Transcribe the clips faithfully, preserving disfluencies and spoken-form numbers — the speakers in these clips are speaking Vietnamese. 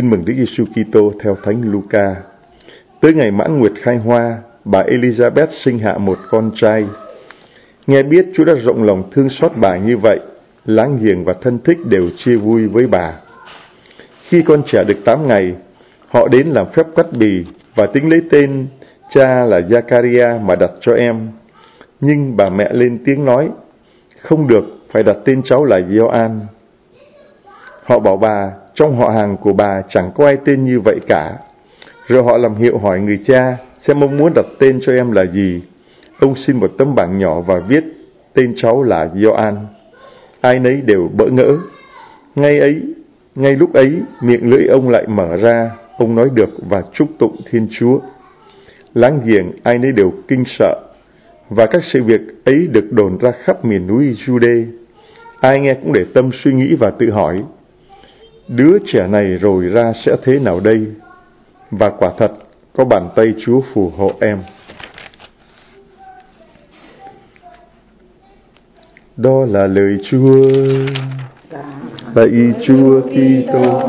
Tin mừng Đức Giêsu Kitô theo Thánh Luca. Tới ngày mãn nguyệt khai hoa, bà Elizabeth sinh hạ một con trai. Nghe biết Chúa đã rộng lòng thương xót bà như vậy, láng giềng và thân thích đều chia vui với bà. Khi con trẻ được tám ngày, họ đến làm phép cắt bì và tính lấy tên cha là Giacaria mà đặt cho em. Nhưng bà mẹ lên tiếng nói, không được, phải đặt tên cháu là Gioan. Họ bảo bà, trong họ hàng của bà chẳng có ai tên như vậy cả. Rồi họ làm hiệu hỏi người cha, xem ông muốn đặt tên cho em là gì. Ông xin một tấm bảng nhỏ và viết tên cháu là Gioan. Ai nấy đều bỡ ngỡ. Ngay ấy, ngay lúc ấy, miệng lưỡi ông lại mở ra, ông nói được và chúc tụng Thiên Chúa. Láng giềng ai nấy đều kinh sợ, và các sự việc ấy được đồn ra khắp miền núi Jude. Ai nghe cũng để tâm suy nghĩ và tự hỏi, đứa trẻ này rồi ra sẽ thế nào đây? Và quả thật, có bàn tay Chúa phù hộ em. Đó là lời Chúa. Lạy Chúa Kitô.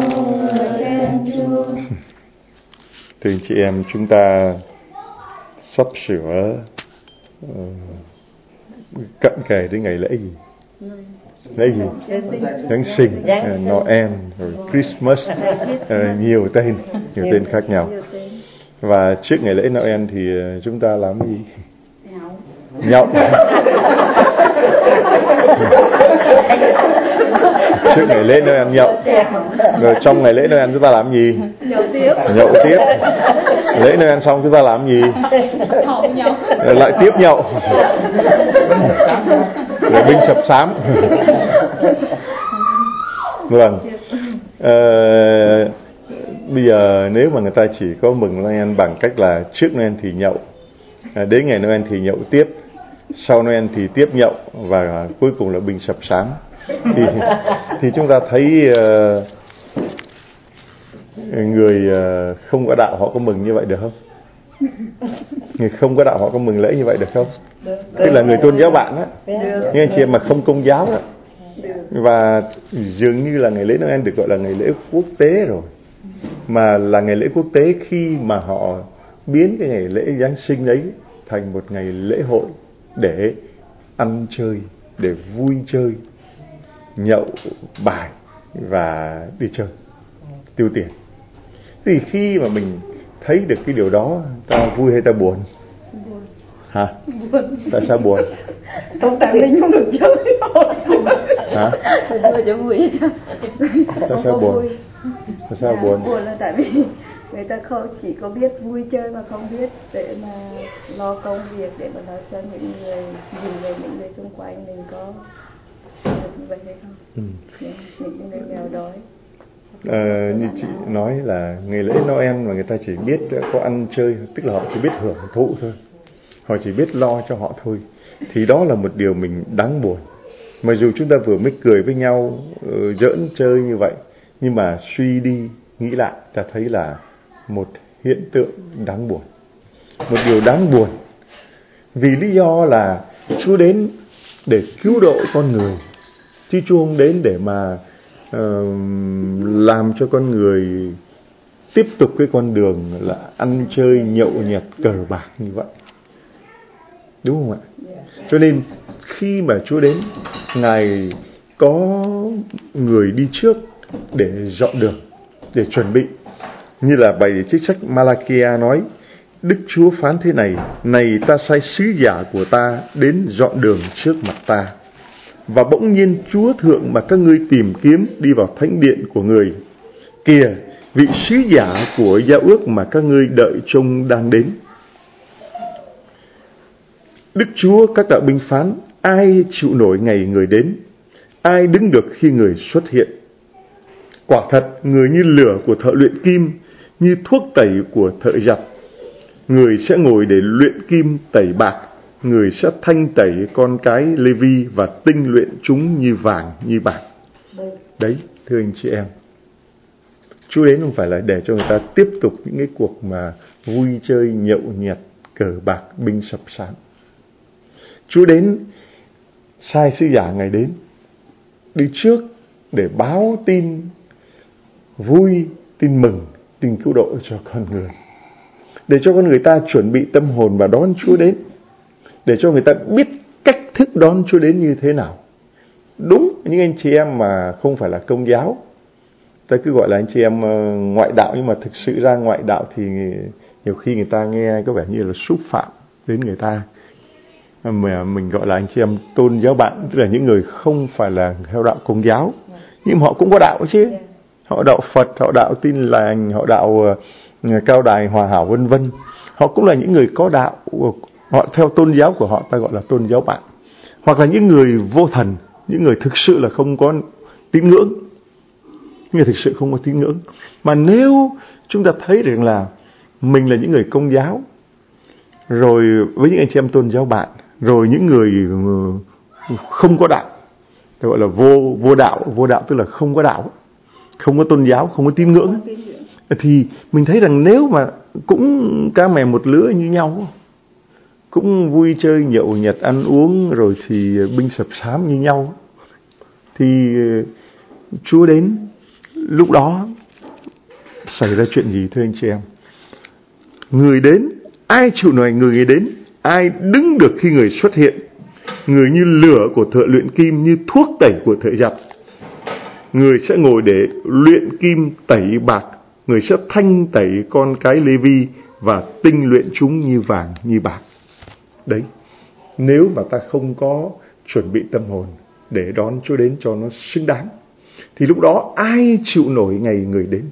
Thưa anh chị em, chúng ta sắp sửa uh, cận kề đến ngày lễ gì? Lễ gì? Giáng sinh, uh, Noel, rồi Christmas, uh, nhiều tên, nhiều tên khác nhau. Và trước ngày lễ Noel thì uh, chúng ta làm gì? Nhậu. Trước ngày lễ Noel nhậu. Rồi trong ngày lễ Noel chúng ta làm gì? Nhậu tiếp. Nhậu tiếp. Lễ Noel xong chúng ta làm gì? Nhậu. Rồi lại tiếp nhậu. Rồi binh sập sám. Vâng. À, bây giờ nếu mà người ta chỉ có mừng Noel bằng cách là trước Noel thì nhậu, à, đến ngày Noel thì nhậu tiếp, sau Noel thì tiếp nhậu, và cuối cùng là binh sập sám, thì, thì chúng ta thấy uh, người uh, không có đạo họ có mừng như vậy được không? Người không có đạo họ có mừng lễ như vậy được không? Được. Tức là người tôn giáo bạn á, nghe anh chị em mà không công giáo á, và dường như là ngày lễ Noel được gọi là ngày lễ quốc tế rồi, mà là ngày lễ quốc tế khi mà họ biến cái ngày lễ Giáng sinh ấy thành một ngày lễ hội để ăn chơi, để vui chơi, nhậu bài và đi chơi, tiêu tiền. Thì khi mà mình thấy được cái điều đó, ta vui hay ta buồn? Buồn. Hả? Buồn. Tại sao buồn? Không, tại mình không được chơi. Hả? Vui cho vui cho. Tại sao buồn? Tại sao buồn? Buồn là tại vì người ta không chỉ có biết vui chơi mà không biết để mà lo công việc, để mà lo cho những người, nhìn về những người xung quanh mình có được như vậy hay không? Ừ. Những người nghèo đói. À, như chị nói là ngày lễ Noel mà người ta chỉ biết có ăn chơi, tức là họ chỉ biết hưởng thụ thôi, họ chỉ biết lo cho họ thôi, thì đó là một điều mình đáng buồn. Mặc dù chúng ta vừa mới cười với nhau, uh, giỡn chơi như vậy, nhưng mà suy đi nghĩ lại, ta thấy là một hiện tượng đáng buồn, một điều đáng buồn, vì lý do là Chúa đến để cứu độ con người, chứ Chúa không đến để mà uh, làm cho con người tiếp tục cái con đường là ăn chơi nhậu nhẹt cờ bạc như vậy, đúng không ạ? Cho nên khi mà Chúa đến, Ngài có người đi trước để dọn đường, để chuẩn bị. Như là bài trích sách Malakia nói, Đức Chúa phán thế này: này, ta sai sứ giả của ta đến dọn đường trước mặt ta. Và bỗng nhiên Chúa thượng mà các ngươi tìm kiếm đi vào thánh điện của người. Kìa, vị sứ giả của giao ước mà các ngươi đợi trông đang đến. Đức Chúa các đạo binh phán, ai chịu nổi ngày người đến? Ai đứng được khi người xuất hiện? Quả thật, người như lửa của thợ luyện kim, như thuốc tẩy của thợ giặt. Người sẽ ngồi để luyện kim tẩy bạc, người sẽ thanh tẩy con cái Lê-vi và tinh luyện chúng như vàng, như bạc. Đấy, thưa anh chị em, Chúa đến không phải là để cho người ta tiếp tục những cái cuộc mà vui chơi, nhậu nhẹt, cờ bạc, binh sập sám. Chúa đến, sai sứ giả Ngài đến, đi trước để báo tin vui tin mừng, tin cứu độ cho con người, để cho con người ta chuẩn bị tâm hồn và đón Chúa đến, để cho người ta biết cách thức đón Chúa đến như thế nào. Đúng, những anh chị em mà không phải là Công giáo, ta cứ gọi là anh chị em ngoại đạo, nhưng mà thực sự ra ngoại đạo thì nhiều khi người ta nghe có vẻ như là xúc phạm đến người ta. Mà mình gọi là anh chị em tôn giáo bạn, tức là những người không phải là theo đạo Công giáo, nhưng mà họ cũng có đạo chứ. Họ đạo Phật, họ đạo Tin Lành, họ đạo uh, Cao Đài, Hòa Hảo vân vân. Họ cũng là những người có đạo, họ theo tôn giáo của họ ta gọi là tôn giáo bạn. Hoặc là những người vô thần, những người thực sự là không có tín ngưỡng, những người thực sự không có tín ngưỡng. Mà nếu chúng ta thấy rằng là mình là những người Công giáo, rồi với những anh chị em tôn giáo bạn, rồi những người không có đạo, ta gọi là vô vô đạo, vô đạo tức là không có đạo, không có tôn giáo, không có tín ngưỡng, thì mình thấy rằng nếu mà cũng cá mè một lứa như nhau, cũng vui chơi nhậu nhẹt ăn uống, rồi thì binh sập sám như nhau, thì Chúa đến lúc đó xảy ra chuyện gì thưa anh chị em? Người đến, ai chịu nổi người đến, ai đứng được khi người xuất hiện? Người như lửa của thợ luyện kim, như thuốc tẩy của thợ giặt. Người sẽ ngồi để luyện kim tẩy bạc, người sẽ thanh tẩy con cái Lê-vi và tinh luyện chúng như vàng như bạc. Đấy, nếu mà ta không có chuẩn bị tâm hồn để đón Chúa đến cho nó xứng đáng, thì lúc đó ai chịu nổi ngày người đến?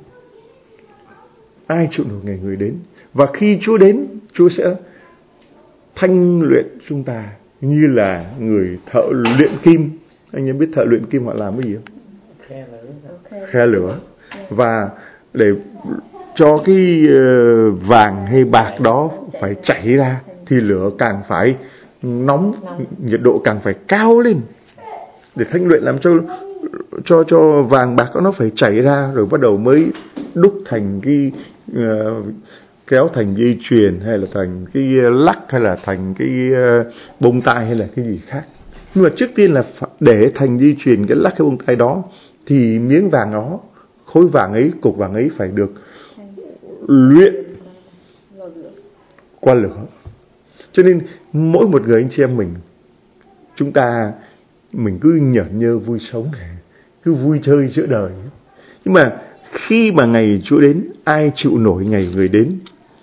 Ai chịu nổi ngày người đến? Và khi Chúa đến, Chúa sẽ thanh luyện chúng ta như là người thợ luyện kim. Anh em biết thợ luyện kim họ làm cái gì không? Khe lửa. Khe lửa. Và để cho cái vàng hay bạc đó phải chảy ra thì lửa càng phải nóng, nhiệt độ càng phải cao lên để thanh luyện, làm cho cho cho vàng bạc đó nó phải chảy ra, rồi bắt đầu mới đúc thành cái uh, kéo thành dây chuyền, hay là thành cái lắc, hay là thành cái uh, bông tai, hay là cái gì khác. Nhưng mà trước tiên là để thành dây chuyền, cái lắc, cái bông tai đó, thì miếng vàng đó, khối vàng ấy, cục vàng ấy phải được luyện qua lửa. Cho nên mỗi một người anh chị em mình, chúng ta mình cứ nhởn nhơ vui sống, cứ vui chơi giữa đời. Nhưng mà khi mà ngày Chúa đến, ai chịu nổi ngày người đến?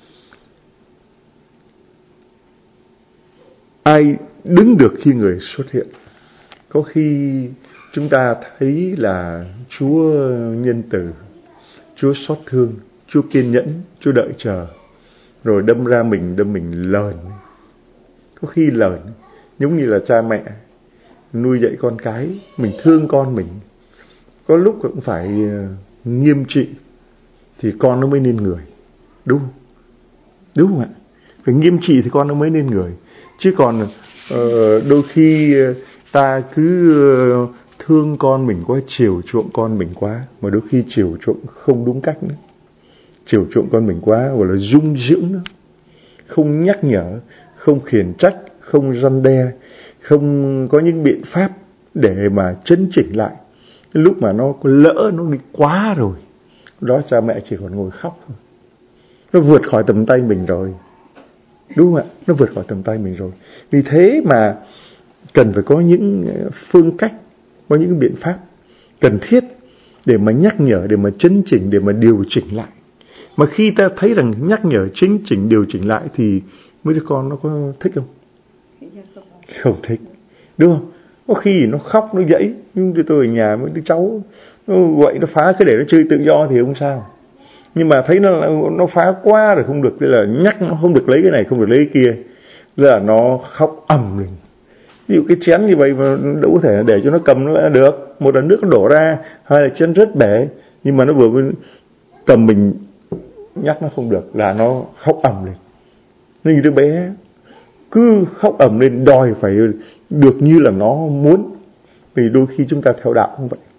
Ai đứng được khi người xuất hiện? Có khi chúng ta thấy là Chúa nhân từ, Chúa xót thương, Chúa kiên nhẫn, Chúa đợi chờ, rồi đâm ra mình đâm mình lờn. Có khi lờn giống như là cha mẹ nuôi dạy con cái, mình thương con mình, có lúc cũng phải nghiêm trị thì con nó mới nên người. Đúng không? Đúng không ạ? Phải nghiêm trị thì con nó mới nên người. Chứ còn uh, đôi khi ta cứ uh, thương con mình quá, chiều chuộng con mình quá, mà đôi khi chiều chuộng không đúng cách nữa. Chiều chuộng con mình quá, gọi là dung dưỡng nữa, không nhắc nhở, không khiển trách, không răn đe, không có những biện pháp để mà chấn chỉnh lại. Lúc mà nó lỡ, nó đi quá rồi, đó cha mẹ chỉ còn ngồi khóc thôi. Nó vượt khỏi tầm tay mình rồi. Đúng không ạ? Nó vượt khỏi tầm tay mình rồi. Vì thế mà cần phải có những phương cách, có những biện pháp cần thiết để mà nhắc nhở, để mà chấn chỉnh, để mà điều chỉnh lại. Mà khi ta thấy rằng nhắc nhở, chấn chỉnh, điều chỉnh lại thì mấy đứa con nó có thích không? Không thích. Đúng không? Có khi nó khóc, nó dãy. Nhưng tôi ở nhà mấy đứa cháu nó quậy, nó phá, cứ để nó chơi tự do thì không sao. Nhưng mà thấy nó nó phá quá rồi không được, tức là nhắc nó không được lấy cái này, không được lấy cái kia, là nó khóc ầm lên. Ví dụ cái chén như vậy mà đâu có thể để cho nó cầm nó là được. Một là nước nó đổ ra, hai là chén rớt bể, nhưng mà nó vừa cầm mình nhắc nó không được là nó khóc ầm lên. Nên đứa bé cứ khóc ầm lên, đòi phải được như là nó muốn. Vì đôi khi chúng ta theo đạo cũng vậy.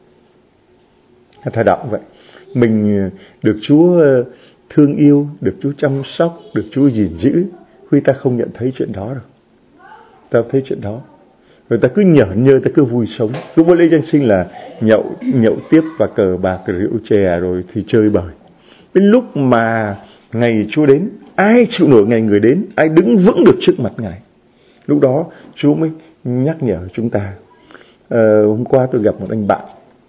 Theo đạo cũng vậy. Mình được Chúa thương yêu, được Chúa chăm sóc, được Chúa gìn giữ, khi ta không nhận thấy chuyện đó rồi. Ta thấy chuyện đó, rồi ta cứ nhởn nhơ, ta cứ vui sống. Cứ mỗi lễ Giáng sinh là nhậu nhậu tiếp và cờ bạc, rượu chè, rồi thì chơi bời. Đến lúc mà ngày Chúa đến, ai chịu nổi ngày Người đến, ai đứng vững được trước mặt Ngài, lúc đó Chúa mới nhắc nhở chúng ta. Ờ, hôm qua tôi gặp một anh bạn,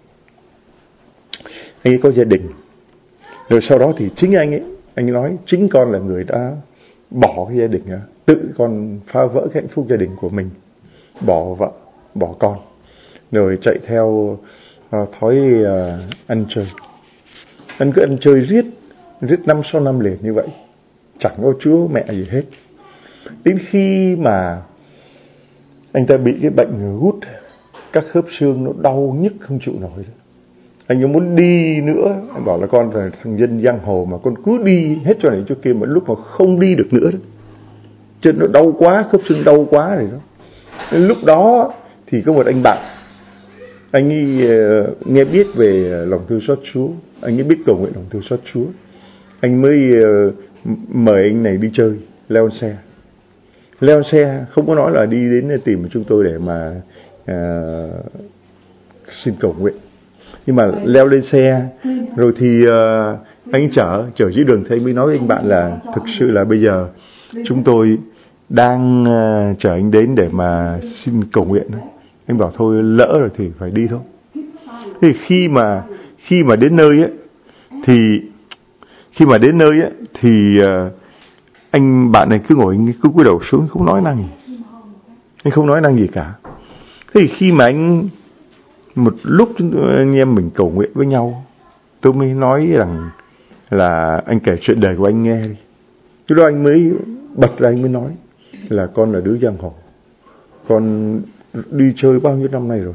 anh ấy có gia đình, rồi sau đó thì chính anh ấy, anh ấy nói chính con là người đã bỏ cái gia đình đó, tự con phá vỡ cái hạnh phúc gia đình của mình, bỏ vợ, bỏ con, rồi chạy theo uh, thói uh, ăn chơi. Anh cứ ăn chơi riết, riết năm sau năm liền như vậy, chẳng có Chúa mẹ gì hết. Đến khi mà anh ta bị cái bệnh gút, các khớp xương nó đau nhức không chịu nổi. Anh ấy muốn đi nữa, anh bảo là con là thằng dân giang hồ mà con cứ đi hết chỗ này chỗ kia, mà lúc mà không đi được nữa đó, chân nó đau quá, khớp xương đau quá rồi đó. Đến lúc đó thì có một anh bạn, anh ấy uh, nghe biết về lòng thương xót Chúa, anh ấy biết cầu nguyện lòng thương xót Chúa, anh mới uh, mời anh này đi chơi, leo xe, leo xe không có nói là đi đến tìm chúng tôi để mà uh, xin cầu nguyện, nhưng mà leo lên xe rồi thì uh, anh chở chở dưới đường, thì anh mới nói với anh bạn là thực sự là bây giờ chúng tôi đang uh, chở anh đến để mà xin cầu nguyện. Anh bảo thôi lỡ rồi thì phải đi thôi. Thì khi mà khi mà đến nơi ấy, thì khi mà đến nơi ấy, thì uh, anh bạn này cứ ngồi, anh cứ cúi đầu xuống, không nói năng gì, anh không nói năng gì cả. Thế thì khi mà anh một lúc chúng tôi, anh em mình cầu nguyện với nhau, tôi mới nói rằng là anh kể chuyện đời của anh nghe đi. Lúc đó anh mới bật ra, anh mới nói là con là đứa giang hồ, con đi chơi bao nhiêu năm nay rồi,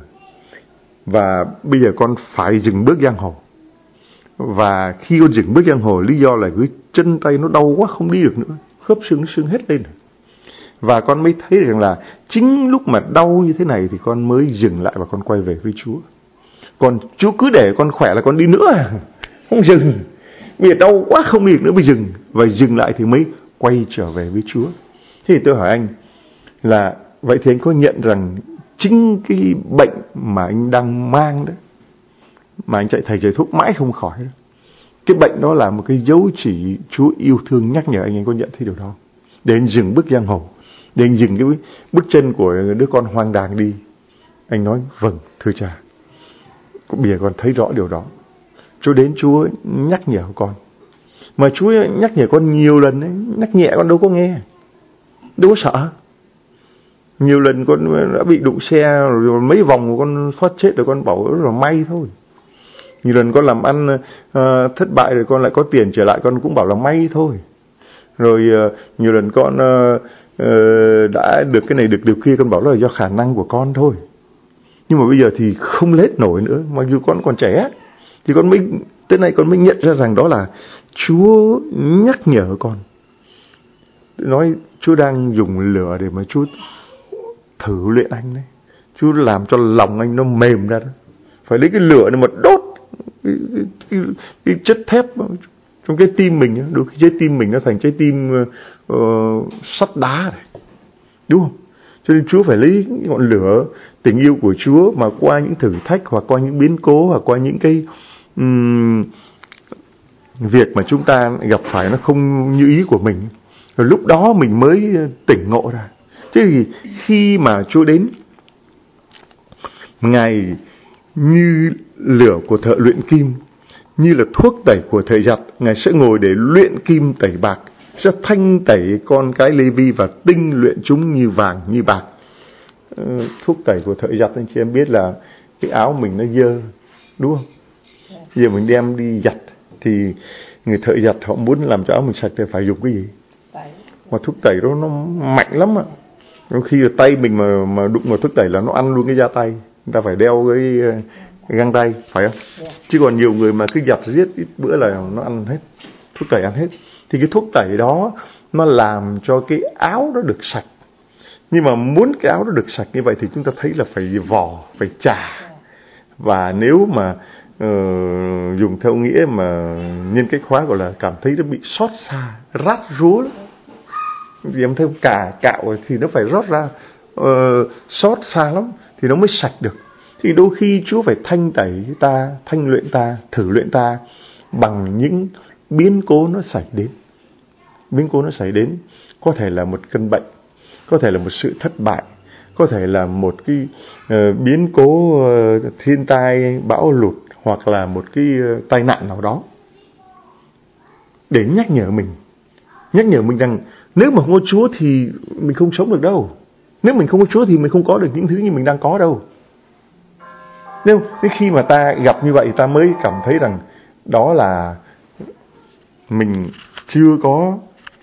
và bây giờ con phải dừng bước giang hồ. Và khi con dừng bước giang hồ, lý do là cái chân tay nó đau quá không đi được nữa, khớp xương nó sưng hết lên. Và con mới thấy rằng là chính lúc mà đau như thế này thì con mới dừng lại và con quay về với Chúa. Còn Chúa cứ để con khỏe là con đi nữa, không dừng. Bây giờ đau quá không đi được nữa mới dừng, và dừng lại thì mới quay trở về với Chúa. Thế thì tôi hỏi anh là vậy thì anh có nhận rằng chính cái bệnh mà anh đang mang đó, mà anh chạy thầy chạy thuốc mãi không khỏi đó, cái bệnh đó là một cái dấu chỉ Chúa yêu thương nhắc nhở anh, anh có nhận thấy điều đó? Để anh dừng bước giang hồ, để anh dừng cái bước chân của đứa con hoang đàng đi. Anh nói vâng thưa cha, bây giờ con thấy rõ điều đó. Chúa đến, Chúa nhắc nhở con, mà Chúa nhắc nhở con nhiều lần ấy, nhắc nhẹ con đâu có nghe, đâu có sợ. Nhiều lần con đã bị đụng xe rồi mấy vòng con thoát chết rồi con bảo là may thôi. Nhiều lần con làm ăn uh, thất bại rồi con lại có tiền trở lại, con cũng bảo là may thôi. Rồi uh, nhiều lần con uh, uh, đã được cái này được điều kia, con bảo là do khả năng của con thôi. Nhưng mà bây giờ thì không lết nổi nữa, mặc dù con còn trẻ, thì con mới tới nay con mới nhận ra rằng đó là Chúa nhắc nhở con. Nói Chúa đang dùng lửa để mà Chúa thử luyện anh đấy. Chúa làm cho lòng anh nó mềm ra đó. Phải lấy cái lửa này mà đốt cái, cái, cái chất thép trong cái tim mình. Đôi khi trái tim mình nó thành trái tim uh, sắt đá này, đúng không? Cho nên Chúa phải lấy ngọn lửa tình yêu của Chúa mà qua những thử thách, hoặc qua những biến cố, hoặc qua những cái um, việc mà chúng ta gặp phải nó không như ý của mình, rồi lúc đó mình mới tỉnh ngộ ra. Thế thì khi mà Chúa đến, Ngài như lửa của thợ luyện kim, như là thuốc tẩy của thợ giặt, Ngài sẽ ngồi để luyện kim tẩy bạc, sẽ thanh tẩy con cái Lê-vi và tinh luyện chúng như vàng như bạc. Ừ, thuốc tẩy của thợ giặt anh chị em biết là cái áo mình nó dơ, đúng không? Bây giờ mình đem đi giặt thì người thợ giặt họ muốn làm cho áo mình sạch thì phải dùng cái gì? Mà thuốc tẩy đó nó mạnh lắm ạ. Đôi khi là tay mình mà mà đụng vào thuốc tẩy là nó ăn luôn cái da tay. Người ta phải đeo cái, cái găng tay, phải không? Yeah. Chứ còn nhiều người mà cứ giặt riết ít bữa là nó ăn hết, thuốc tẩy ăn hết. Thì cái thuốc tẩy đó nó làm cho cái áo đó được sạch. Nhưng mà muốn cái áo đó được sạch như vậy thì chúng ta thấy là phải vò, phải chà. Và nếu mà uh, dùng theo nghĩa mà nhân cách hóa gọi là cảm thấy nó bị xót xa, rát rúa lắm. Vì em thấy cả cạo thì nó phải rót ra uh, xót xa lắm thì nó mới sạch được. Thì đôi khi Chúa phải thanh tẩy ta, thanh luyện ta, thử luyện ta bằng những biến cố nó xảy đến. Biến cố nó xảy đến có thể là một cơn bệnh, có thể là một sự thất bại, có thể là một cái uh, biến cố uh, thiên tai, bão lụt, hoặc là một cái uh, tai nạn nào đó, để nhắc nhở mình, nhắc nhở mình rằng nếu mà không có Chúa thì mình không sống được đâu. Nếu mình không có Chúa thì mình không có được những thứ như mình đang có đâu. Nếu khi mà ta gặp như vậy, ta mới cảm thấy rằng đó là mình chưa có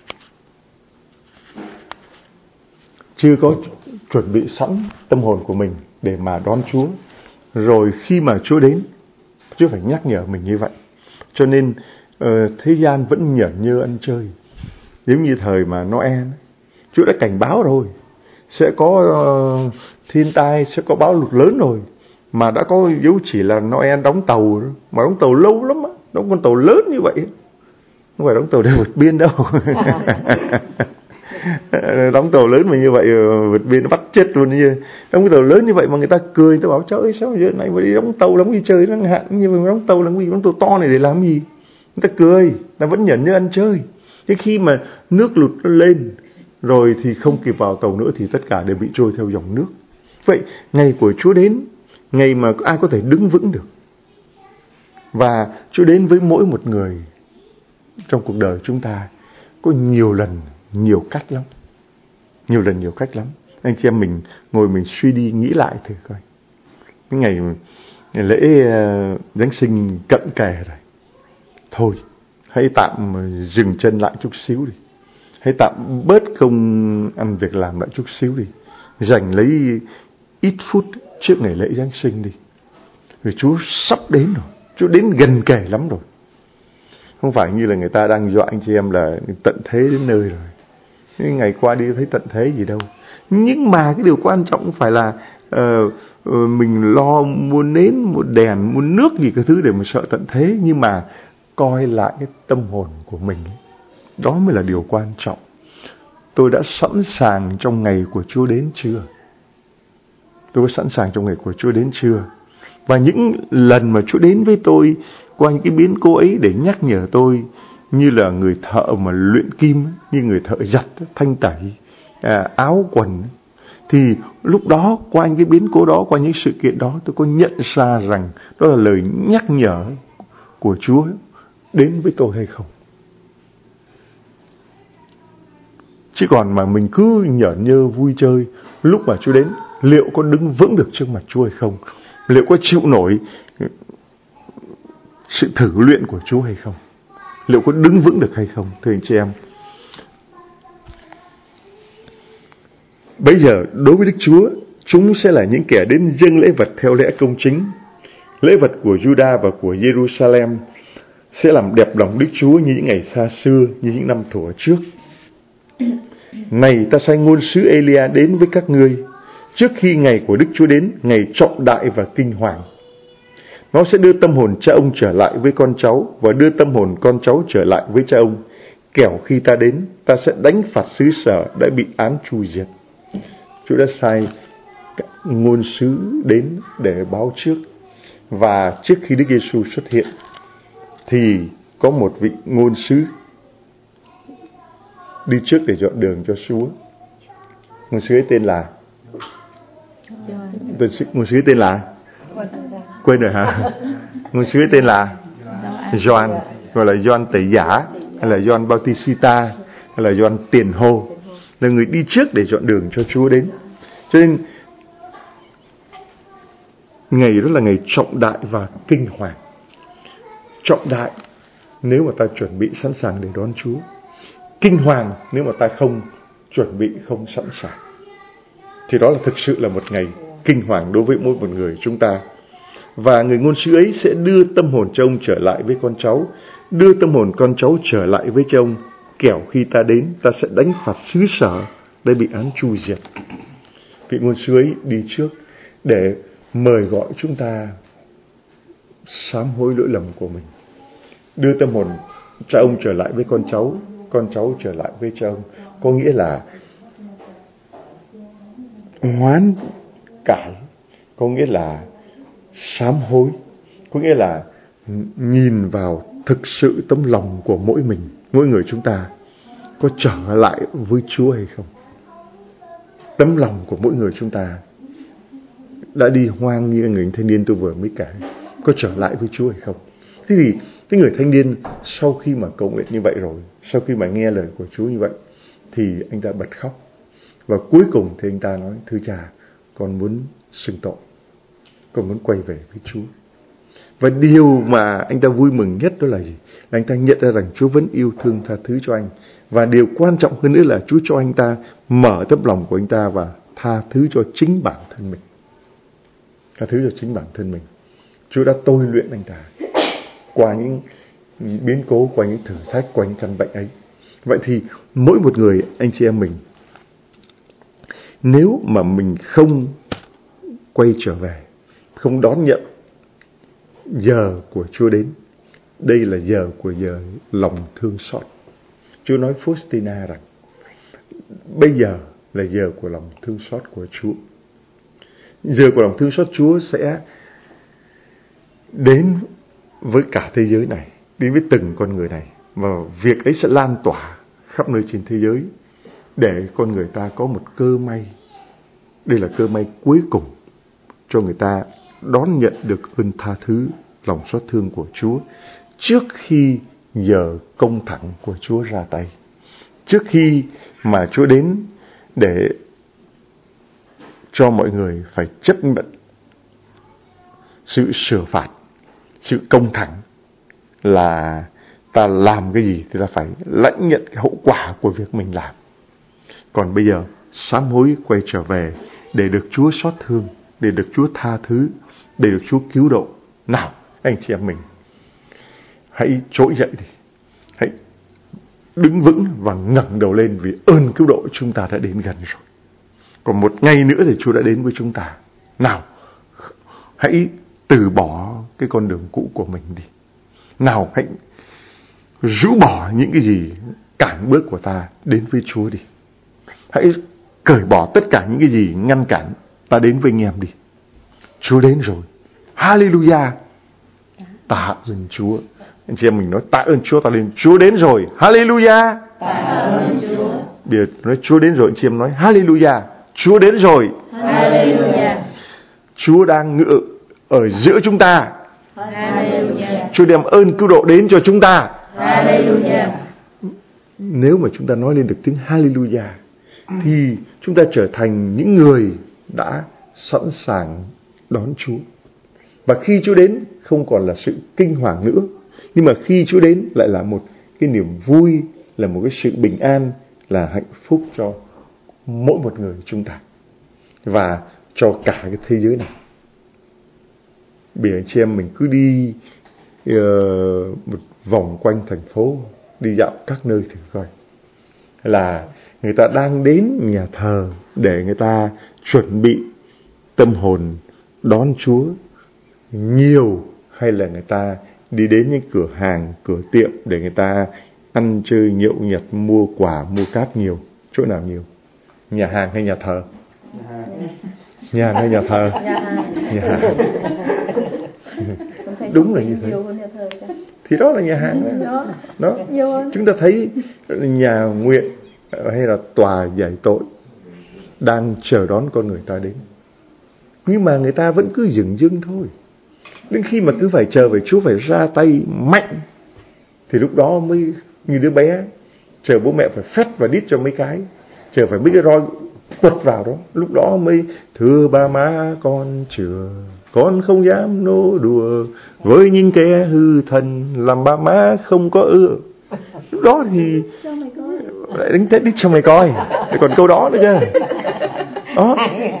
chưa có chuẩn bị sẵn tâm hồn của mình để mà đón Chúa. Rồi khi mà Chúa đến, Chúa phải nhắc nhở mình như vậy. Cho nên uh, thế gian vẫn nhởn nhơ ăn chơi. Giống như thời mà Noe, Chúa đã cảnh báo rồi, sẽ có uh, thiên tai, sẽ có bão lụt lớn rồi, mà đã có dấu chỉ là Noe đóng tàu, mà đóng tàu lâu lắm á, đóng con tàu lớn như vậy, không phải đóng tàu để vượt biên đâu. Đóng tàu lớn mà như vậy vượt biên nó bắt chết luôn. Như đóng cái tàu lớn như vậy mà người ta cười, người ta bảo trời ơi sao giờ này mà đi đóng tàu đóng đi chơi nó hạn như vậy, đóng tàu làm gì, đóng tàu to này để làm gì? Người ta cười, ta vẫn nhẫn như ăn chơi. Thế khi mà nước lụt nó lên rồi thì không kịp vào tàu nữa thì tất cả đều bị trôi theo dòng nước. Vậy ngày của Chúa đến, ngày mà ai có thể đứng vững được. Và Chúa đến với mỗi một người trong cuộc đời chúng ta có nhiều lần, nhiều cách lắm. Nhiều lần, nhiều cách lắm. Anh chị em mình ngồi mình suy đi nghĩ lại thử coi. Cái ngày, ngày lễ uh, Giáng sinh cận kề rồi. Thôi, hãy tạm dừng chân lại chút xíu đi. Hãy tạm bớt công ăn việc làm lại chút xíu đi. Dành lấy ít phút trước ngày lễ Giáng sinh đi. Vì Chúa sắp đến rồi. Chúa đến gần kề lắm rồi. Không phải như là người ta đang dọa anh chị em là tận thế đến nơi rồi. Những ngày qua đi thấy tận thế gì đâu. Nhưng mà cái điều quan trọng phải là uh, uh, mình lo mua nến, mua đèn, mua nước gì cái thứ để mà sợ tận thế. Nhưng mà coi lại cái tâm hồn của mình ấy. Đó mới là điều quan trọng. Tôi đã sẵn sàng trong ngày của Chúa đến chưa? Tôi đã sẵn sàng trong ngày của Chúa đến chưa? Và những lần mà Chúa đến với tôi qua những cái biến cố ấy để nhắc nhở tôi, như là người thợ mà luyện kim, như người thợ giặt, thanh tẩy, à, áo quần, thì lúc đó qua những cái biến cố đó, qua những sự kiện đó, tôi có nhận ra rằng đó là lời nhắc nhở của Chúa đến với tôi hay không? Chứ còn mà mình cứ nhởn nhơ vui chơi, lúc mà Chúa đến, liệu có đứng vững được trước mặt Chúa hay không? Liệu có chịu nổi sự thử luyện của Chúa hay không? Liệu có đứng vững được hay không? Thưa anh chị em, bây giờ đối với Đức Chúa, chúng sẽ là những kẻ đến dâng lễ vật theo lẽ công chính. Lễ vật của Juda và của Jerusalem sẽ làm đẹp lòng Đức Chúa như những ngày xa xưa, như những năm thuở trước. Này, ta sai ngôn sứ Elia đến với các ngươi trước khi ngày của Đức Chúa đến, ngày trọng đại và kinh hoàng. Nó sẽ đưa tâm hồn cha ông trở lại với con cháu và đưa tâm hồn con cháu trở lại với cha ông. Kẻo khi ta đến, ta sẽ đánh phạt xứ sở đã bị án tru diệt. Chúa đã sai ngôn sứ đến để báo trước. Và trước khi Đức Giêsu xuất hiện thì có một vị ngôn sứ đi trước để dọn đường cho Chúa. Ngôn sứ ấy tên là Ngôn sứ ấy tên là Quên rồi hả? Ngôn sứ ấy tên là Gioan, gọi là Gioan Tẩy Giả, hay là Gioan Bautista, hay là Gioan Tiền Hô, là người đi trước để dọn đường cho Chúa đến. Cho nên ngày đó là ngày trọng đại và kinh hoàng. Trọng đại nếu mà ta chuẩn bị sẵn sàng để đón Chúa. Kinh hoàng nếu mà ta không chuẩn bị, không sẵn sàng. Thì đó là thực sự là một ngày kinh hoàng đối với mỗi một người chúng ta. Và người ngôn sứ ấy sẽ đưa tâm hồn cha ông trở lại với con cháu, đưa tâm hồn con cháu trở lại với cha ông. Kẻo khi ta đến, ta sẽ đánh phạt xứ sở để bị án tru diệt. Vị ngôn sứ ấy đi trước để mời gọi chúng ta sám hối lỗi lầm của mình, đưa tâm hồn cha ông trở lại với con cháu, con cháu trở lại với cha ông. Có nghĩa là hoán cải, có nghĩa là sám hối, có nghĩa là nhìn vào thực sự tấm lòng của mỗi mình, mỗi người chúng ta có trở lại với Chúa hay không? Tấm lòng của mỗi người chúng ta đã đi hoang như người thanh niên tôi vừa mới kể, có trở lại với Chúa hay không? Thế thì cái người thanh niên sau khi mà cầu nguyện như vậy rồi, sau khi mà nghe lời của Chúa như vậy, thì anh ta bật khóc. Và cuối cùng thì anh ta nói: thưa Cha, con muốn xưng tội, con muốn quay về với Chúa. Và điều mà anh ta vui mừng nhất đó là gì? Là anh ta nhận ra rằng Chúa vẫn yêu thương tha thứ cho anh. Và điều quan trọng hơn nữa là Chúa cho anh ta mở tấm lòng của anh ta và tha thứ cho chính bản thân mình. Tha thứ cho chính bản thân mình. Chúa đã tôi luyện anh ta qua những biến cố, qua những thử thách, qua những căn bệnh ấy. Vậy thì mỗi một người anh chị em mình, nếu mà mình không quay trở về, không đón nhận giờ của Chúa đến, đây là giờ của giờ lòng thương xót. Chúa nói Faustina rằng bây giờ là giờ của lòng thương xót của Chúa. Giờ của lòng thương xót Chúa sẽ đến với cả thế giới này, đến với từng con người này. Và việc ấy sẽ lan tỏa khắp nơi trên thế giới để con người ta có một cơ may. Đây là cơ may cuối cùng cho người ta đón nhận được ơn tha thứ, lòng xót thương của Chúa trước khi giờ công thẳng của Chúa ra tay. Trước khi mà Chúa đến để cho mọi người phải chấp nhận sự sửa phạt, sự công thẳng, là ta làm cái gì thì ta phải lãnh nhận cái hậu quả của việc mình làm. Còn bây giờ sám hối, quay trở về để được Chúa xót thương, để được Chúa tha thứ, để được Chúa cứu độ. Nào anh chị em mình, hãy trỗi dậy đi, hãy đứng vững và ngẩng đầu lên, vì ơn cứu độ chúng ta đã đến gần rồi. Còn một ngày nữa thì Chúa đã đến với chúng ta. Nào, hãy từ bỏ cái con đường cũ của mình đi. Nào, hãy rũ bỏ những cái gì cản bước của ta đến với Chúa đi. Hãy cởi bỏ tất cả những cái gì ngăn cản ta đến với anh em đi. Chúa đến rồi. Hallelujah. Tạ ơn Chúa. Anh chị em mình nói tạ ơn Chúa, ta lên. Chúa đến rồi. Hallelujah. Tạ ơn Chúa. Bây giờ nói Chúa đến rồi, anh chị em nói Hallelujah. Chúa đến rồi. Hallelujah. Chúa đang ngự ở giữa chúng ta. Hallelujah. Chúa đem ơn cứu độ đến cho chúng ta. Hallelujah. Nếu mà chúng ta nói lên được tiếng Hallelujah thì chúng ta trở thành những người đã sẵn sàng đón Chúa. Và khi Chúa đến không còn là sự kinh hoàng nữa, nhưng mà khi Chúa đến lại là một cái niềm vui, là một cái sự bình an, là hạnh phúc cho mỗi một người chúng ta và cho cả cái thế giới này. Bởi anh chị em mình cứ đi uh, một vòng quanh thành phố, đi dạo các nơi thử coi, là người ta đang đến nhà thờ để người ta chuẩn bị tâm hồn đón Chúa nhiều, hay là người ta đi đến những cửa hàng, cửa tiệm để người ta ăn chơi nhậu nhẹt, mua quà, mua cáp nhiều? Chỗ nào nhiều? Nhà hàng hay nhà thờ? Nhà hàng hay nhà thờ? Nhà hàng. Đúng là như thế. Thì đó là nhà hàng đó. Đó. Chúng ta thấy nhà nguyện hay là tòa giải tội đang chờ đón con người ta đến, nhưng mà người ta vẫn cứ dửng dưng thôi. Đến khi mà cứ phải chờ về Chúa phải ra tay mạnh thì lúc đó mới như đứa bé chờ bố mẹ phải phét và đít cho mấy cái, chờ phải mấy cái roi quật vào đó, lúc đó mới thưa ba má con chưa, con không dám nô đùa với những kẻ hư thần làm ba má không có ưa. Lúc đó thì lại đánh tết đít cho mày coi, còn câu đó nữa chứ. Đó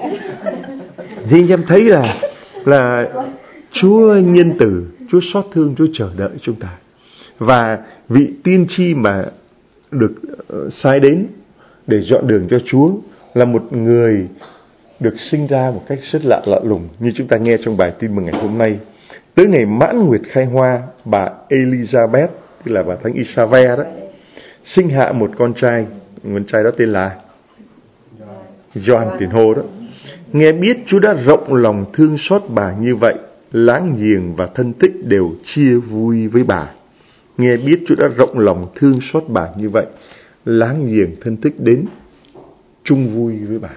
thì anh em thấy là là Chúa nhân từ, Chúa xót thương, Chúa chờ đợi chúng ta. Và vị tiên tri mà được uh, sai đến để dọn đường cho Chúa là một người được sinh ra một cách rất lạ lạ lùng, như chúng ta nghe trong bài tin mừng ngày hôm nay. Tới ngày mãn nguyệt khai hoa, bà Elizabeth, tức là bà thánh Isabel đó, sinh hạ một con trai. Con trai đó tên là Gioan Tiền Hô đó. Nghe biết Chúa đã rộng lòng thương xót bà như vậy, láng giềng và thân thích đều chia vui với bà. Nghe biết Chúa đã rộng lòng thương xót bà như vậy, láng giềng thân thích đến chung vui với bà.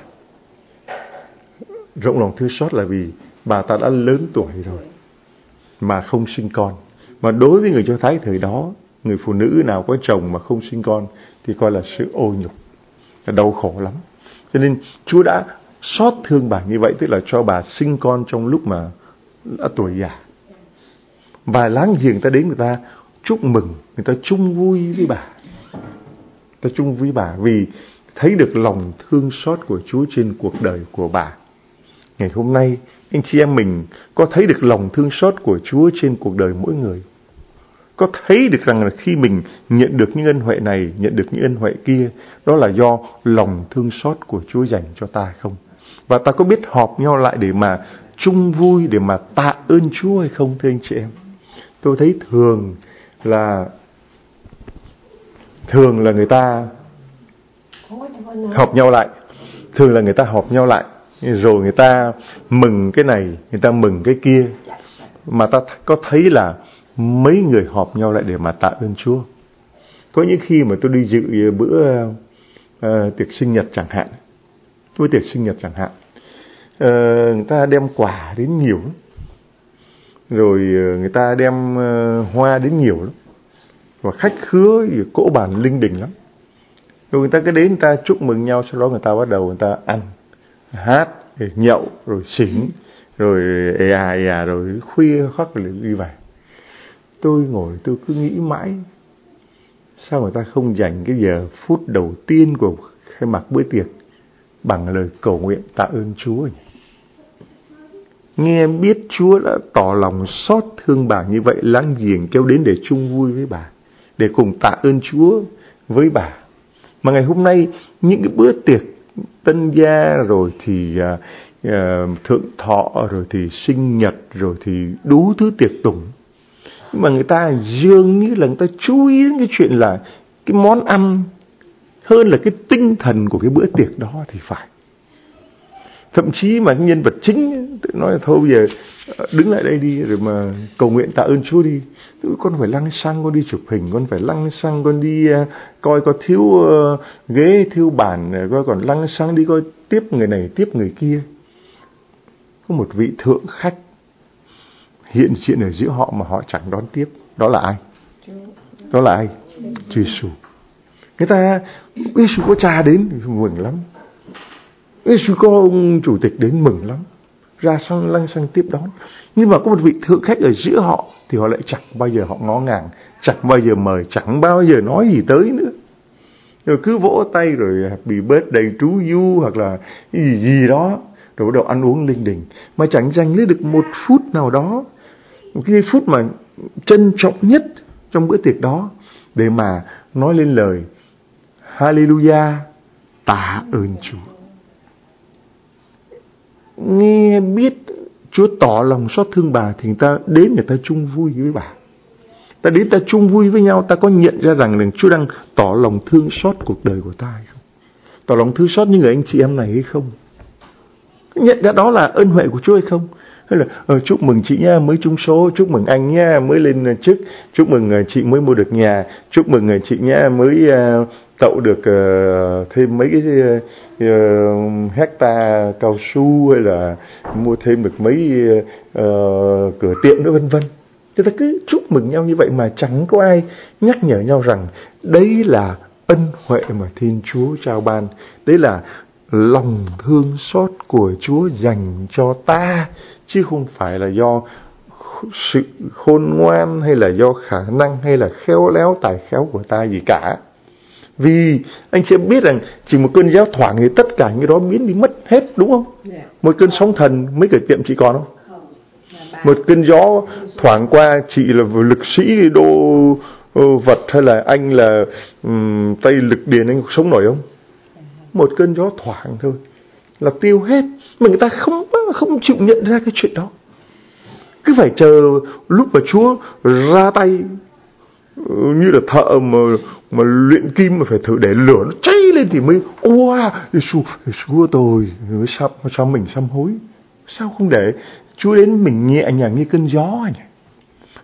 Rộng lòng thương xót là vì bà ta đã lớn tuổi rồi mà không sinh con. Mà đối với người Do Thái thời đó, người phụ nữ nào có chồng mà không sinh con thì coi là sự ô nhục, là đau khổ lắm. Cho nên Chúa đã xót thương bà như vậy, tức là cho bà sinh con trong lúc mà đã tuổi già. Và láng giềng ta đến, người ta chúc mừng, người ta chung vui với bà. Ta chung vui với bà vì thấy được lòng thương xót của Chúa trên cuộc đời của bà. Ngày hôm nay, anh chị em mình có thấy được lòng thương xót của Chúa trên cuộc đời mỗi người? Có thấy được rằng là khi mình nhận được những ân huệ này, nhận được những ân huệ kia, đó là do lòng thương xót của Chúa dành cho ta không? Và ta có biết họp nhau lại để mà chung vui, để mà tạ ơn Chúa hay không, thưa anh chị em? Tôi thấy thường là thường là người ta họp nhau lại, thường là người ta họp nhau lại, rồi người ta mừng cái này, người ta mừng cái kia, mà ta có thấy là mấy người họp nhau lại để mà tạ ơn Chúa. Có những khi mà tôi đi dự bữa uh, tiệc sinh nhật chẳng hạn, bữa tiệc sinh nhật chẳng hạn, uh, người ta đem quà đến nhiều lắm, rồi uh, người ta đem uh, hoa đến nhiều lắm, và khách khứa cỗ bàn linh đình lắm. Rồi người ta cứ đến, người ta chúc mừng nhau, sau đó người ta bắt đầu người ta ăn, hát, rồi nhậu, rồi xỉn, rồi ề à ề à, rồi khuya khoắt rồi đi về. Tôi ngồi tôi cứ nghĩ mãi, sao người ta không dành cái giờ phút đầu tiên của khai mạc bữa tiệc bằng lời cầu nguyện tạ ơn Chúa nhỉ? Nghe biết Chúa đã tỏ lòng xót thương bà như vậy, láng giềng kéo đến để chung vui với bà, để cùng tạ ơn Chúa với bà. Mà ngày hôm nay những cái bữa tiệc tân gia, rồi thì uh, uh, thượng thọ, rồi thì sinh nhật, rồi thì đủ thứ tiệc tùng, nhưng mà người ta dường như là người ta chú ý đến cái chuyện là cái món ăn hơn là cái tinh thần của cái bữa tiệc đó thì phải. Thậm chí mà nhân vật chính tự nói là thôi bây giờ đứng lại đây đi, rồi mà cầu nguyện tạ ơn Chúa đi. Con phải lăng xăng con đi chụp hình, con phải lăng xăng con đi uh, coi có thiếu uh, ghế, thiếu bàn, coi còn lăng xăng đi coi tiếp người này tiếp người kia. Có một vị thượng khách hiện diện ở giữa họ mà họ chẳng đón tiếp. Đó là ai? Đó là ai? Chúa Giêsu. Người ta, Giêsu có cha đến mừng lắm, Giêsu có ông chủ tịch đến mừng lắm, ra sang lăng xăng tiếp đón. Nhưng mà có một vị thượng khách ở giữa họ thì họ lại chẳng bao giờ họ ngó ngàng, chẳng bao giờ mời, chẳng bao giờ nói gì tới nữa. Rồi cứ vỗ tay rồi happy birthday to you hoặc là gì gì đó, rồi bắt đầu ăn uống linh đình, mà chẳng dành lấy được một phút nào đó, một cái phút mà trân trọng nhất trong bữa tiệc đó để mà nói lên lời Hallelujah, tạ ơn Chúa. Nghe biết Chúa tỏ lòng xót thương bà thì người ta đến, người ta chung vui với bà. Ta đến ta chung vui với nhau, ta có nhận ra rằng là Chúa đang tỏ lòng thương xót cuộc đời của ta hay không? Tỏ lòng thương xót những người anh chị em này hay không? Nhận ra đó là ơn huệ của Chúa hay không? Hay là ờ, chúc mừng chị nha, mới trúng số, chúc mừng anh nha, mới lên chức, chúc mừng chị mới mua được nhà, chúc mừng chị nha, mới uh, tậu được uh, thêm mấy cái uh, hecta cao su, hay là mua thêm được mấy uh, cửa tiệm nữa vân vân. Chúng ta cứ chúc mừng nhau như vậy mà chẳng có ai nhắc nhở nhau rằng đấy là ân huệ mà Thiên Chúa trao ban, đấy là lòng thương xót của Chúa dành cho ta, chứ không phải là do sự khôn ngoan hay là do khả năng hay là khéo léo tài khéo của ta gì cả. Vì anh chị biết rằng chỉ một cơn gió thoảng thì tất cả những đó biến đi mất hết, đúng không? Một cơn sóng thần, mấy cửa tiệm chị còn không? Một cơn gió thoảng qua, chị là lực sĩ đô vật hay là anh là um, tay lực điền, anh sống nổi không? Một cơn gió thoảng thôi là tiêu hết. Mà người ta không không chịu nhận ra cái chuyện đó, cứ phải chờ lúc mà Chúa ra tay như là thợ mà mà luyện kim mà phải thử để lửa nó cháy lên thì mới wow, Giêsu, Chúa tôi sao sao mình sám hối. Sao không để Chúa đến mình nhẹ nhàng như cơn gió nhỉ?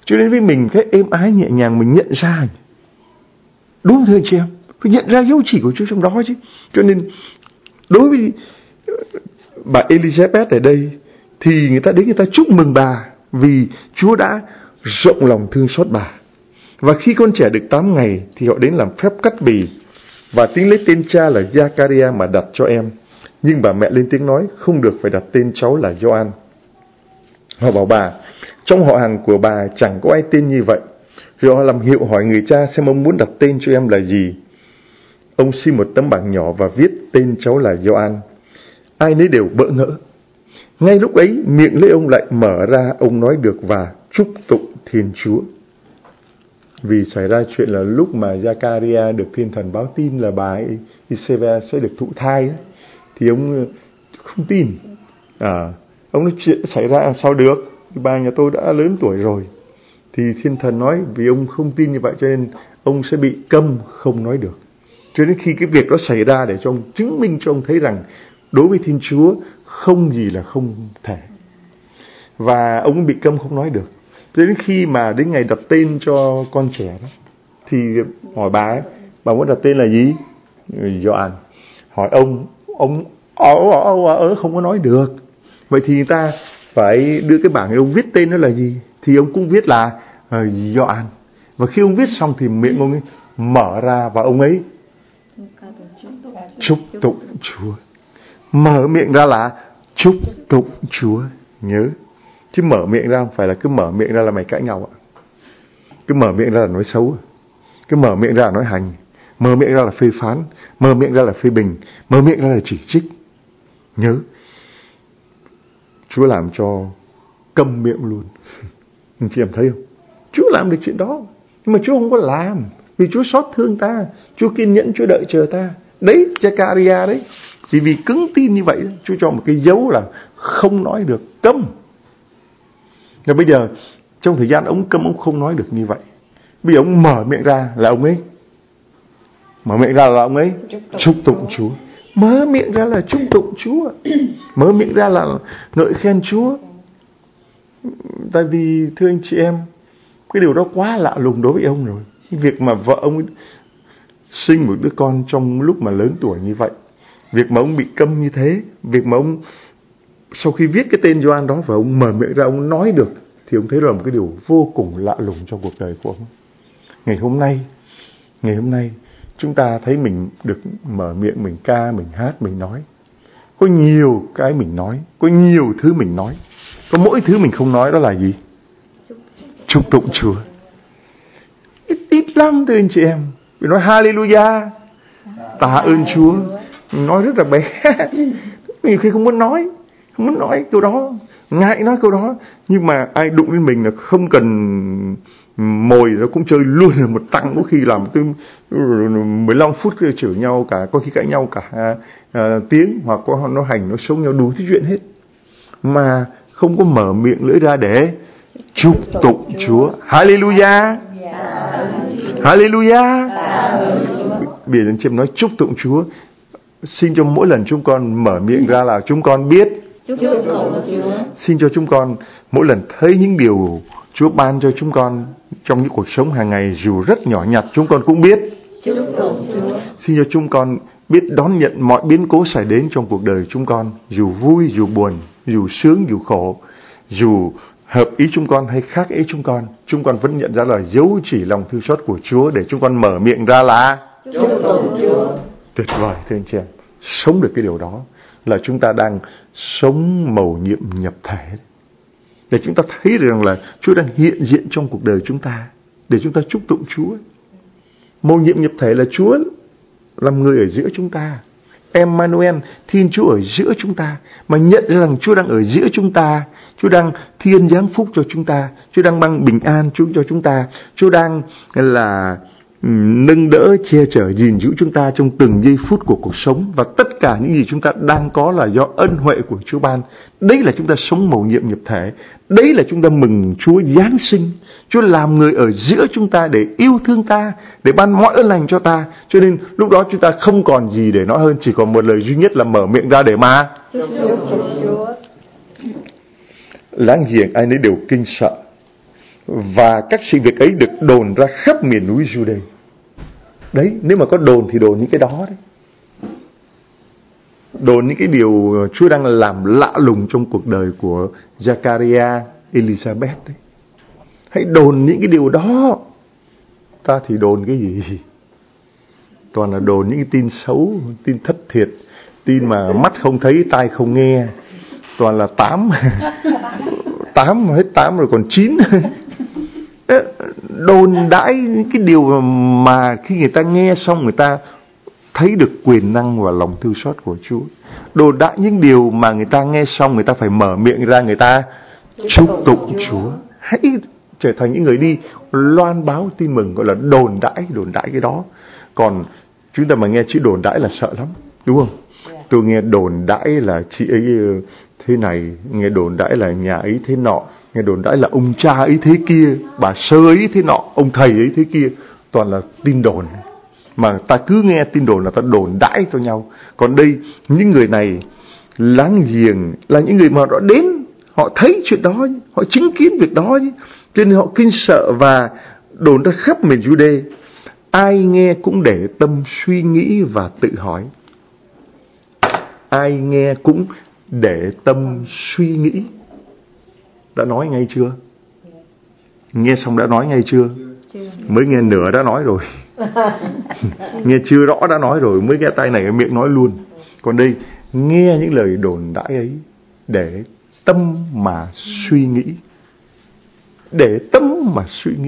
Cho nên với mình cái êm ái nhẹ nhàng mình nhận ra. Đúng không thưa anh chị em? Phải nhận ra dấu chỉ của Chúa trong đó chứ. Cho nên đối với bà Elizabeth ở đây thì người ta đến người ta chúc mừng bà vì Chúa đã rộng lòng thương xót bà. Và khi con trẻ được tám ngày thì họ đến làm phép cắt bì và tính lấy tên cha là Zachariah mà đặt cho em. Nhưng bà mẹ lên tiếng nói không được, phải đặt tên cháu là Gioan. Họ bảo bà, trong họ hàng của bà chẳng có ai tên như vậy. Rồi họ làm hiệu hỏi người cha xem ông muốn đặt tên cho em là gì. Ông xin một tấm bảng nhỏ và viết tên cháu là Gioan. Ai nấy đều bỡ ngỡ. Ngay lúc ấy miệng lưỡi ông lại mở ra, ông nói được và chúc tụng Thiên Chúa. Vì xảy ra chuyện là lúc mà Zachariah được Thiên Thần báo tin là bà Isabel sẽ được thụ thai ấy, thì ông không tin. À, ông nói chuyện xảy ra sao được, bà nhà tôi đã lớn tuổi rồi. Thì Thiên Thần nói vì ông không tin như vậy cho nên ông sẽ bị câm không nói được. Cho đến khi cái việc đó xảy ra để cho ông chứng minh cho ông thấy rằng đối với Thiên Chúa không gì là không thể. Và ông bị câm không nói được. Cho đến khi mà đến ngày đặt tên cho con trẻ đó thì hỏi bà ấy, bà muốn đặt tên là gì? Gioan. Hỏi ông, ông ở ở ở không có nói được. Vậy thì người ta phải đưa cái bảng ông viết tên nó là gì? Thì ông cũng viết là uh, Gioan. Và khi ông viết xong thì miệng ông ấy mở ra và ông ấy chúc tụng Chúa. Mở miệng ra là chúc tụng Chúa. Nhớ, chứ mở miệng ra không phải là cứ mở miệng ra là mày cãi nhau ạ. Cứ mở miệng ra là nói xấu, cứ mở miệng ra là nói hành, mở miệng ra là phê phán, mở miệng ra là phê bình, mở miệng ra là chỉ trích. Nhớ, Chúa làm cho câm miệng luôn. Anh chị em thấy không? Chúa làm được chuyện đó, nhưng mà Chúa không có làm, vì Chúa xót thương ta, Chúa kiên nhẫn, Chúa đợi chờ ta. Đấy, Zachariah đấy, chỉ vì cứng tin như vậy, Chúa cho một cái dấu là không nói được, câm. Rồi bây giờ trong thời gian ông câm, ông không nói được như vậy, bây giờ ông mở miệng ra là ông ấy mở miệng ra là ông ấy chúc tụng Chúa. Mở miệng ra là chúc tụng Chúa, mở miệng ra là ngợi khen Chúa. Tại vì thưa anh chị em, cái điều đó quá lạ lùng đối với ông rồi. Cái việc mà vợ ông ấy sinh một đứa con trong lúc mà lớn tuổi như vậy, việc mà ông bị câm như thế, việc mà ông sau khi viết cái tên Gioan đó và ông mở miệng ra ông nói được, thì ông thấy đó là một cái điều vô cùng lạ lùng trong cuộc đời của ông. Ngày hôm nay, ngày hôm nay chúng ta thấy mình được mở miệng, mình ca, mình hát, mình nói. Có nhiều cái mình nói, có nhiều thứ mình nói. Có mỗi thứ mình không nói đó là gì? Chúc tụng Chúa. Ít, ít lắm thưa anh chị em. Mình nói Hallelujah, tạ ơn Chúa, mình nói rất là bé. Nhiều khi không muốn nói, không muốn nói câu đó, ngại nói câu đó. Nhưng mà ai đụng đến mình là không cần mồi nó cũng chơi luôn là một tăng. Có khi làm tới mười lăm phút chửi nhau cả, có khi cãi nhau cả à, tiếng, hoặc có nó hành nó sống nhau đủ thứ chuyện hết, mà không có mở miệng lưỡi ra để chúc tụng Chúa. Hallelujah, Hallelujah. Bây giờ anh chị em nói chúc tụng Chúa. Xin cho mỗi lần chúng con mở miệng ra là chúng con biết. Xin cho chúng con mỗi lần thấy những điều Chúa ban cho chúng con trong những cuộc sống hàng ngày, dù rất nhỏ nhặt, chúng con cũng biết. Xin cho chúng con biết đón nhận mọi biến cố xảy đến trong cuộc đời chúng con, dù vui, dù buồn, dù sướng, dù khổ, dù hợp ý chúng con hay khác ý chúng con, chúng con vẫn nhận ra là dấu chỉ lòng thương xót của Chúa để chúng con mở miệng ra là chúc tụng Chúa. Tuyệt vời thưa anh chị em, sống được cái điều đó là chúng ta đang sống mầu nhiệm nhập thể, để chúng ta thấy rằng là Chúa đang hiện diện trong cuộc đời chúng ta, để chúng ta chúc tụng Chúa. Mầu nhiệm nhập thể là Chúa làm người ở giữa chúng ta, Emmanuel, Thiên Chúa ở giữa chúng ta, mà nhận ra rằng Chúa đang ở giữa chúng ta, Chúa đang thiên giáng phúc cho chúng ta, Chúa đang mang bình an cho chúng ta, Chúa đang là nâng đỡ, che chở, gìn giữ chúng ta trong từng giây phút của cuộc sống, và tất cả những gì chúng ta đang có là do ân huệ của Chúa ban. Đấy là chúng ta sống mầu nhiệm nhập thể. Đấy là chúng ta mừng Chúa Giáng sinh. Chúa làm người ở giữa chúng ta để yêu thương ta, để ban mọi ơn lành cho ta. Cho nên lúc đó chúng ta không còn gì để nói hơn, chỉ còn một lời duy nhất là mở miệng ra để mà chúc tụng Chúa. Láng giềng ai nấy đều kinh sợ. Và các sự việc ấy được đồn ra khắp miền núi Jude. Đấy, nếu mà có đồn thì đồn những cái đó đấy. Đồn những cái điều Chúa đang làm lạ lùng trong cuộc đời của Zachariah, Elizabeth đấy. Hãy đồn những cái điều đó. Ta thì đồn cái gì? Toàn là đồn những cái tin xấu, tin thất thiệt, tin mà mắt không thấy, tai không nghe. Toàn là tám. Tám, hết tám rồi còn chín. Đồn đãi những cái điều mà khi người ta nghe xong người ta thấy được quyền năng và lòng thương xót của Chúa. Đồn đãi những điều mà người ta nghe xong người ta phải mở miệng ra, người ta chúc tụng Chúa. Hãy trở thành những người đi loan báo tin mừng, gọi là đồn đãi, đồn đãi cái đó. Còn chúng ta mà nghe chữ đồn đãi là sợ lắm, đúng không? Tôi nghe đồn đãi là chị ấy thế này, nghe đồn đãi là nhà ấy thế nọ, nghe đồn đãi là ông cha ấy thế kia, bà sơ ấy thế nọ, ông thầy ấy thế kia. Toàn là tin đồn. Mà ta cứ nghe tin đồn là ta đồn đãi cho nhau. Còn đây, những người này láng giềng là những người mà họ đến, họ thấy chuyện đó, họ chứng kiến việc đó, cho nên họ kinh sợ và đồn ra khắp miền Jude. Ai nghe cũng để tâm suy nghĩ và tự hỏi. Ai nghe cũng để tâm suy nghĩ. Đã nói ngay chưa? Nghe xong đã nói ngay chưa? Mới nghe nửa đã nói rồi. Nghe chưa rõ đã nói rồi. Mới nghe tay này cái miệng nói luôn. Còn đây, nghe những lời đồn đãi ấy để tâm mà suy nghĩ. Để tâm mà suy nghĩ.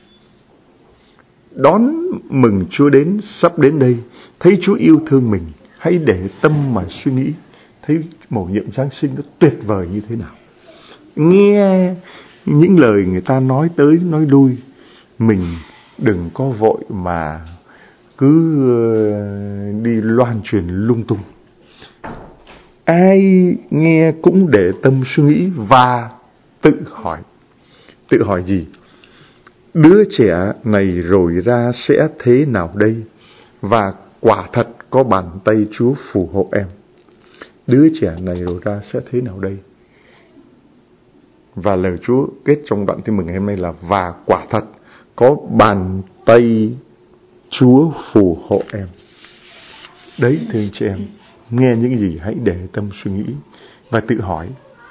Đón mừng Chúa đến, sắp đến đây. Thấy Chúa yêu thương mình, hãy để tâm mà suy nghĩ. Thấy mầu nhiệm Giáng sinh nó tuyệt vời như thế nào. Nghe những lời người ta nói tới nói lui, mình đừng có vội mà cứ đi loan truyền lung tung. Ai nghe cũng để tâm suy nghĩ và tự hỏi. Tự hỏi gì? Đứa trẻ này rồi ra sẽ thế nào đây? Và quả thật có bàn tay Chúa phù hộ em. Đứa trẻ này rồi ra sẽ thế nào đây? Và lời Chúa kết trong đoạn tin mừng ngày hôm nay là và quả thật có bàn tay Chúa phù hộ em. Đấy, thưa anh chị em, nghe những gì hãy để tâm suy nghĩ và tự hỏi.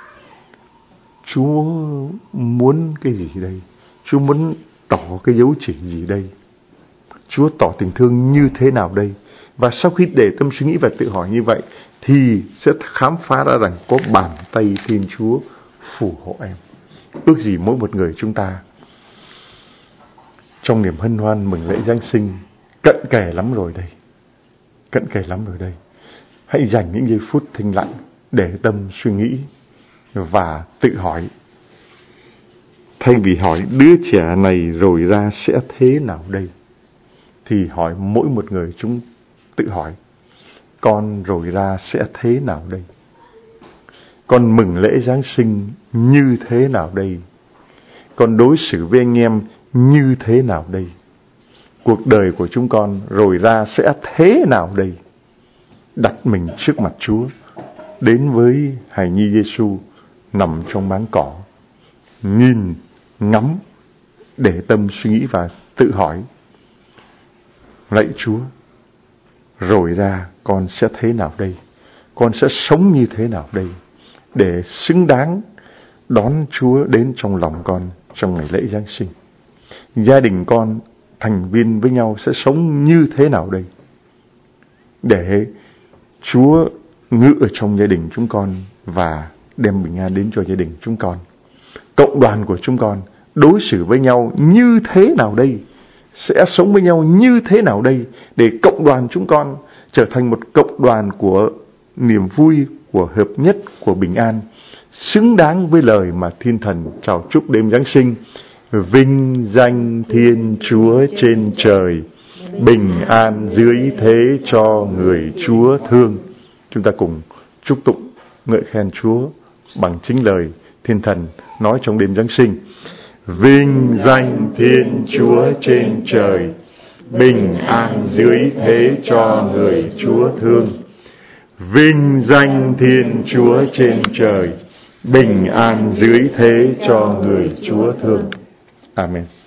Chúa muốn cái gì đây? Chúa muốn tỏ cái dấu chỉ gì đây? Chúa tỏ tình thương như thế nào đây? Và sau khi để tâm suy nghĩ và tự hỏi như vậy thì sẽ khám phá ra rằng có bàn tay Thiên Chúa phù hộ em. Ước gì mỗi một người chúng ta trong niềm hân hoan mừng lễ Giáng sinh cận kề lắm rồi đây. Cận kề lắm rồi đây. Hãy dành những giây phút thinh lặng để tâm suy nghĩ và tự hỏi. Thay vì hỏi đứa trẻ này rồi ra sẽ thế nào đây, thì hỏi mỗi một người chúng tự hỏi con rồi ra sẽ thế nào đây? Con mừng lễ Giáng sinh như thế nào đây? Con đối xử với anh em như thế nào đây? Cuộc đời của chúng con rồi ra sẽ thế nào đây? Đặt mình trước mặt Chúa, đến với hài nhi Giêsu nằm trong máng cỏ, nhìn, ngắm, để tâm suy nghĩ và tự hỏi. Lạy Chúa, rồi ra con sẽ thế nào đây? Con sẽ sống như thế nào đây? Để xứng đáng đón Chúa đến trong lòng con trong ngày lễ Giáng sinh. Gia đình con, thành viên với nhau sẽ sống như thế nào đây? Để Chúa ngự ở trong gia đình chúng con và đem bình an đến cho gia đình chúng con. Cộng đoàn của chúng con đối xử với nhau như thế nào đây? Sẽ sống với nhau như thế nào đây? Để cộng đoàn chúng con trở thành một cộng đoàn của niềm vui, của hợp nhất, của bình an, xứng đáng với lời mà Thiên Thần chào chúc đêm Giáng sinh. Vinh danh Thiên Chúa trên trời, bình an dưới thế cho người Chúa thương. Chúng ta cùng chúc tụng ngợi khen Chúa bằng chính lời Thiên Thần nói trong đêm Giáng sinh. Vinh danh Thiên Chúa trên trời, bình an dưới thế cho người Chúa thương. Vinh danh Thiên Chúa trên trời, bình an dưới thế cho người Chúa thương. Amen.